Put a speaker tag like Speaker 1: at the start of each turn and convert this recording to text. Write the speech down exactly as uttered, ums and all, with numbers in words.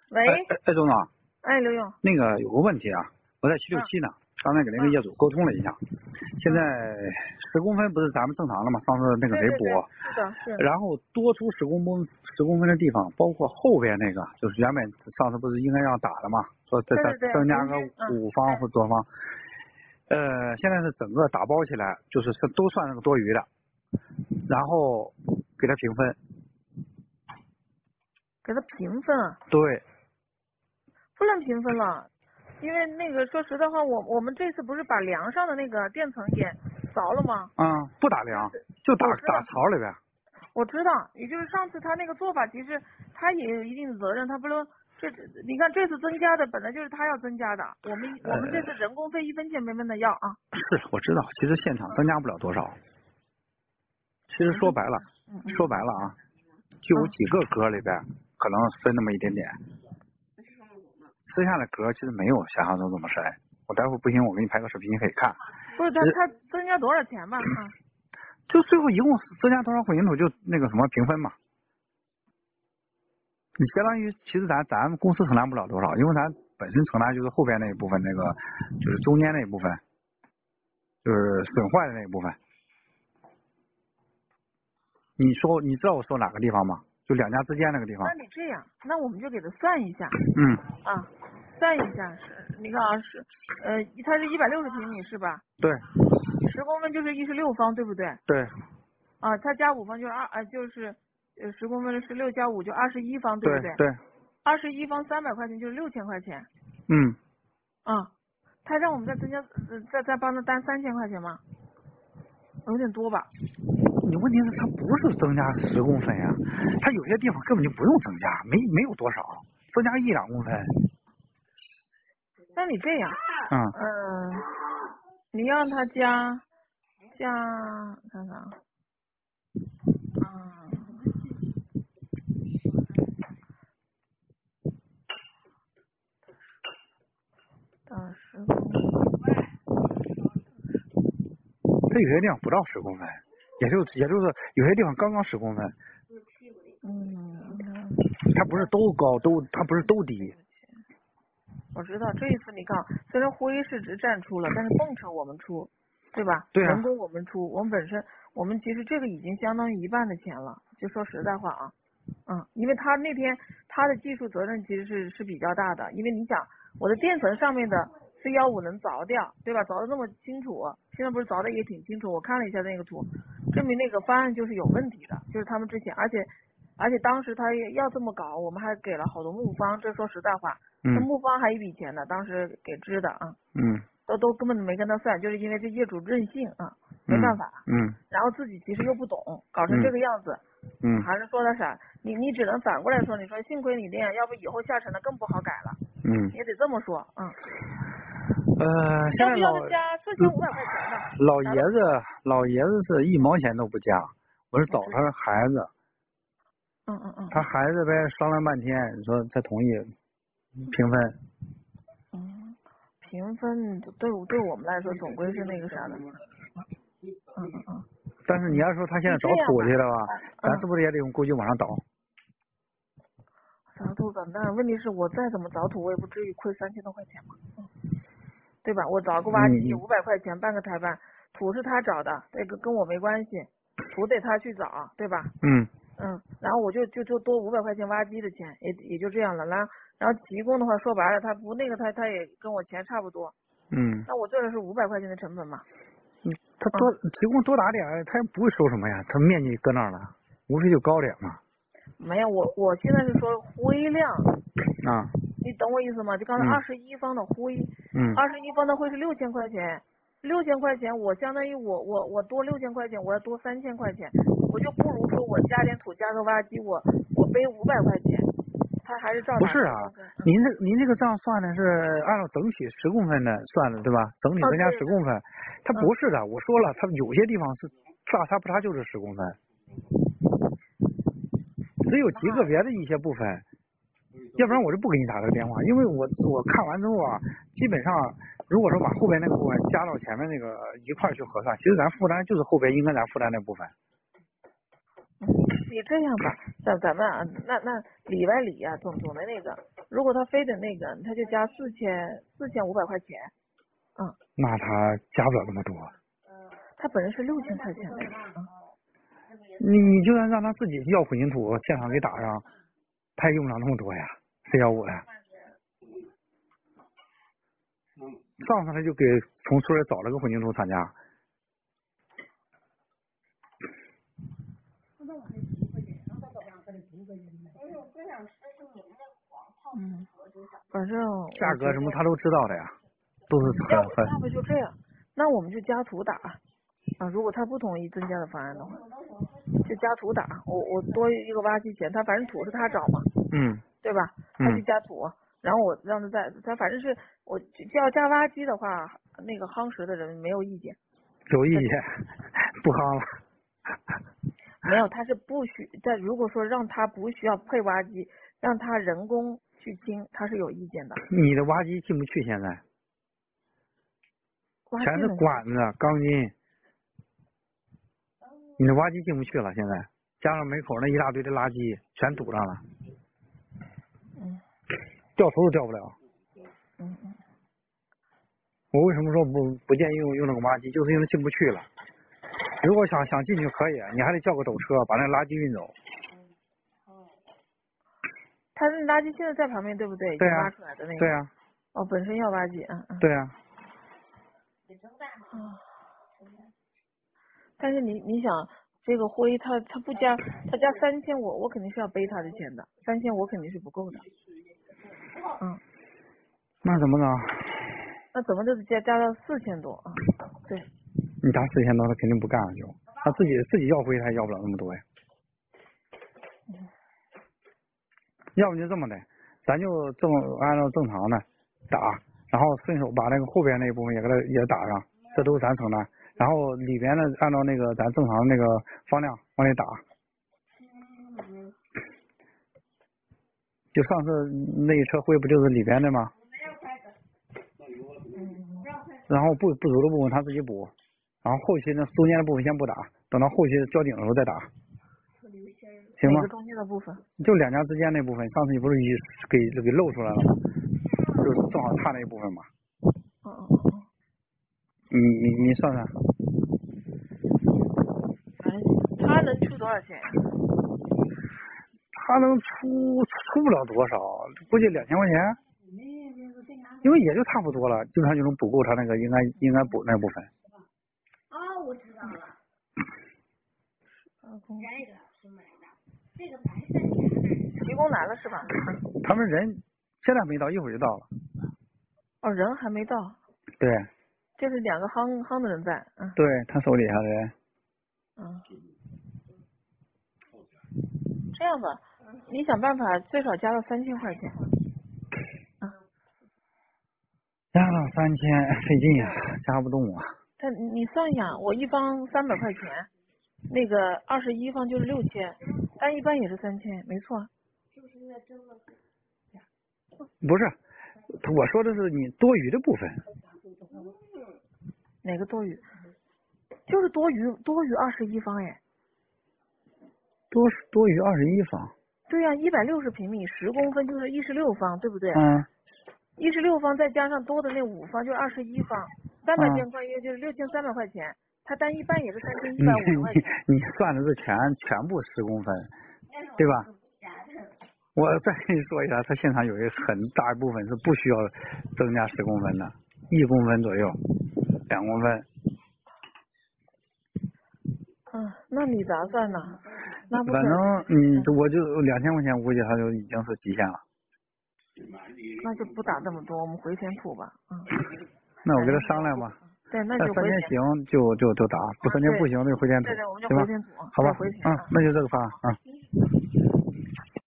Speaker 1: 喂，
Speaker 2: 哎哎哎，总总，
Speaker 1: 哎，刘勇，
Speaker 2: 那个有个问题啊，我在七六七呢，刚才给那个业主沟通了一下，现在十公分不是咱们正常的吗？上次那个谁补，
Speaker 1: 是的，是。
Speaker 2: 然后多出十公分十公分的地方，包括后边那个，就是原本上次不是应该让打的嘛，说再再增加个五方或多方，呃，现在是整个打包起来，就是都算那个多余的，然后给他平分。
Speaker 1: 给他平分啊？
Speaker 2: 对。
Speaker 1: 不能平分了，因为那个说实在话，我我们这次不是把梁上的那个垫层也凿了吗？
Speaker 2: 嗯，不打梁，就打打槽里边。
Speaker 1: 我知道，也就是上次他那个做法，其实他也有一定的责任，他不能这你看这次增加的本来就是他要增加的，我们我们这次人工费一分钱没问他要啊。
Speaker 2: 是，我知道，其实现场增加不了多少。其实说白了，说白了啊，就有几个格里边可能分那么一点点，剩下的格其实没有想象中这么深。我待会儿不行，我给你拍个视频，你可以看。
Speaker 1: 不是他他增加多少钱吧？啊，
Speaker 2: 就最后一共增加多少混凝土就那个什么平分嘛。你相当于其实咱咱们公司承担不了多少，因为咱本身承担就是后边那一部分，那个就是中间那一部分，就是损坏的那一部分。你说你知道我说哪个地方吗？就两家之间那个地方。
Speaker 1: 那你这样，那我们就给他算一下。
Speaker 2: 嗯。
Speaker 1: 啊，算一下是，你看啊是，呃，它是一百六十平米是吧？
Speaker 2: 对。
Speaker 1: 十公分就是一十六方，对不对？
Speaker 2: 对。
Speaker 1: 啊，它加五方就是二，呃，就是呃十公分十六加五就二十一方，对不对？
Speaker 2: 对。
Speaker 1: 二十一方三百块钱就是六千块钱。
Speaker 2: 嗯。
Speaker 1: 啊，他让我们再增加，呃、再再帮他担三千块钱吗？有点多吧？
Speaker 2: 你问题是他不是增加十公分呀，他有些地方根本就不用增加，没没有多少，增加一两公分。
Speaker 1: 那你这样，
Speaker 2: 嗯
Speaker 1: 嗯、呃，你让他加加看看啊，嗯，到十公分，
Speaker 2: 他有些地方不到十公分，也就也就是有些地方刚刚十公分。
Speaker 1: 嗯，
Speaker 2: 它不是都高都，它不是都低。
Speaker 1: 我知道这一次你看，虽然灰是只站出了，但是泵车我们出，对吧？
Speaker 2: 对啊。
Speaker 1: 人工我们出，我们本身我们其实这个已经相当于一半的钱了。就说实在话啊，嗯，因为他那天他的技术责任其实是是比较大的，因为你想我的垫层上面的 C 一五能凿掉，对吧？凿的那么清楚，现在不是凿的也挺清楚，我看了一下那个图，证明那个方案就是有问题的，就是他们之前，而且而且当时他要这么搞，我们还给了好多木方，这说实在话。那木方还一笔钱呢，当时给支的啊，
Speaker 2: 嗯，
Speaker 1: 都都根本没跟他算，就是因为这业主任性啊，没办法，
Speaker 2: 嗯，
Speaker 1: 然后自己其实又不懂，搞成这个样子，
Speaker 2: 嗯，
Speaker 1: 还是说他啥？你你只能反过来说，你说幸亏你这样，要不以后下沉的更不好改了，
Speaker 2: 嗯，
Speaker 1: 也得这么说，嗯，
Speaker 2: 呃，现在老
Speaker 1: 要不要加四千五百块钱吧？
Speaker 2: 老爷子老爷子是一毛钱都不加，我是找他孩子，
Speaker 1: 嗯嗯嗯，
Speaker 2: 他孩子呗商量半天，你说才同意。平分，
Speaker 1: 嗯，平分对对我们来说总归是那个啥的，嗯嗯嗯。
Speaker 2: 但是你要说他现在找土去了吧，
Speaker 1: 嗯、
Speaker 2: 咱是不是也得用工具往上倒？
Speaker 1: 找土的，但问题是我再怎么找土，我也不至于亏三千多块钱嘛，嗯、对吧？我找个挖机五百块钱办个台办，土是他找的，这个跟我没关系，土得他去找，对吧？
Speaker 2: 嗯。
Speaker 1: 嗯，然后我就就就多五百块钱挖机的钱，也也就这样了。然后然后提供的话，说白了，他不那个他他也跟我钱差不多。
Speaker 2: 嗯。
Speaker 1: 那我这的是五百块钱的成本嘛。
Speaker 2: 嗯，他多、嗯、提供多打点，他也不会收什么呀，他面积搁那儿了，无非就高点嘛。
Speaker 1: 没有，我我现在是说灰量。
Speaker 2: 啊。
Speaker 1: 你懂我意思吗？就刚才二十一方的灰，
Speaker 2: 嗯，
Speaker 1: 二十一方的灰是六千块钱。六千块钱，我相当于我我我多六千块钱，我要多三千块钱，我就不如说我加点土加个挖机，我我背五百块钱，他还是照打。
Speaker 2: 不是啊，您这您这个账算的是按照整体十公分的算的，对吧？整体增加十公分，
Speaker 1: 哦、
Speaker 2: 它不是的。我说了，它有些地方是大差不差就是十公分，只有极个别的一些部分，要不然我就不给你打这个电话，因为我我看完之后啊，基本上。如果说把后边那个部分加到前面那个一块去核算，其实咱负担就是后边应该咱负担那部分。
Speaker 1: 嗯，也你这样吧，咱咱们啊，那那里外里啊，总总的那个，如果他非得那个，他就加四千四千五百块钱，嗯。
Speaker 2: 那他加不了那么多。
Speaker 1: 他本人是六千块钱的，嗯。
Speaker 2: 你你就算让他自己要混凝土，现场给打上，他也用不了那么多呀，谁要我呀？上次他就给从村里找了个混凝土厂家。
Speaker 1: 嗯，反正
Speaker 2: 价格什么他都知道的呀，都是很很。
Speaker 1: 要不就这样，那我们就加图打啊。如果他不同意增加的方案的话，就加图打。我我多一个挖机钱，他反正土是他找嘛，
Speaker 2: 嗯，
Speaker 1: 对吧？他去加土，嗯、然后我让他再他反正是我要加挖机的话，那个夯实的人没有意见。
Speaker 2: 有意见，不夯了。
Speaker 1: 没有，他是不需在如果说让他不需要配挖机，让他人工去清，他是有意见的。
Speaker 2: 你的挖机进不去，现在全是管子、钢筋，你的挖机进不去了。现在加上门口那一大堆的垃圾，全堵上了。
Speaker 1: 嗯。
Speaker 2: 掉头都掉不了。
Speaker 1: 嗯嗯。
Speaker 2: 我为什么说不不建议用用那个挖机，就是因为进不去了。如果想想进去可以，你还得叫个斗车把那垃圾运走。
Speaker 1: 他那垃圾现在在旁边，对不对？
Speaker 2: 对啊。
Speaker 1: 挖出来的那个。
Speaker 2: 对啊。
Speaker 1: 哦，本身要挖机，嗯嗯。
Speaker 2: 对啊。
Speaker 1: 啊。但是你你想，这个灰他他不加，他加三千，我我肯定是要背他的钱的，三千我肯定是不够的。嗯。
Speaker 2: 那怎么整？
Speaker 1: 那怎么就加加到四千多啊？对。
Speaker 2: 你加四千多，他肯定不干了就，他自己自己要灰他也要不了那么多呀。
Speaker 1: 嗯。
Speaker 2: 要不就这么的，咱就这么按照正常的打，然后顺手把那个后边那一部分也给它也打上，这都是咱承担。然后里边的按照那个咱正常的那个方量往里打。就上次那一车灰不就是里边的吗？然后不不足的部分他自己补，然后后期呢中间的部分先不打，等到后期交顶的时候再打。行吗？
Speaker 1: 哪个中间的部分？
Speaker 2: 就两家之间那部分，上次你不是给给露出来了吗？就是正好差那一部分嘛。
Speaker 1: 哦哦哦。
Speaker 2: 你你你算算。
Speaker 1: 哎，他能出多少钱呀？
Speaker 2: 他能出出不了多少，估计两千块钱。因为也就差不多了，基本上就能补够他那个应该应该补那部分。
Speaker 3: 啊，我知道了。这个是买的。这个白色的。
Speaker 1: 提供来了是吧？
Speaker 2: 他们人现在没到，一会儿就到了。
Speaker 1: 哦，人还没到。
Speaker 2: 对。
Speaker 1: 就是两个夯夯的人在，嗯。
Speaker 2: 对他手底下的人。
Speaker 1: 嗯。这样吧，你想办法最少加到三千块钱。啊。
Speaker 2: 加到三千费劲呀，加不动啊。
Speaker 1: 他你算一下，我一方三百块钱。那个二十一方就是六千，但一般也是三千，没错。
Speaker 3: 就是那真的是。
Speaker 2: 不是，我说的是你多余的部分。
Speaker 1: 哪个多余？就是多余多余二十一方哎。
Speaker 2: 多多余二十一方。
Speaker 1: 对呀、啊，一百六十平米，十公分就是一十六方，对不对？
Speaker 2: 嗯。
Speaker 1: 一十六方再加上多的那五方就是二十一方，三百平方约就是六千三百块钱。他单一半也是三千一百五十块钱。
Speaker 2: 你你算的是全全部十公分，对吧？我再跟你说一下，他现场有一个很大一部分是不需要增加十公分的，一公分左右，两公分。
Speaker 1: 嗯，那你咋算呢？那不
Speaker 2: 反正嗯，我就两千块钱，估计他就已经是极限了。
Speaker 1: 那就不打这么多，我们回填土吧。嗯。
Speaker 2: 那我跟他商量吧。
Speaker 1: 对，那就
Speaker 2: 三天行就就就打，不三天不行就回填土，
Speaker 1: 对对，我们就
Speaker 2: 行吧？
Speaker 1: 回填土，
Speaker 2: 好吧，
Speaker 1: 回填。
Speaker 2: 嗯，那就这个方案啊。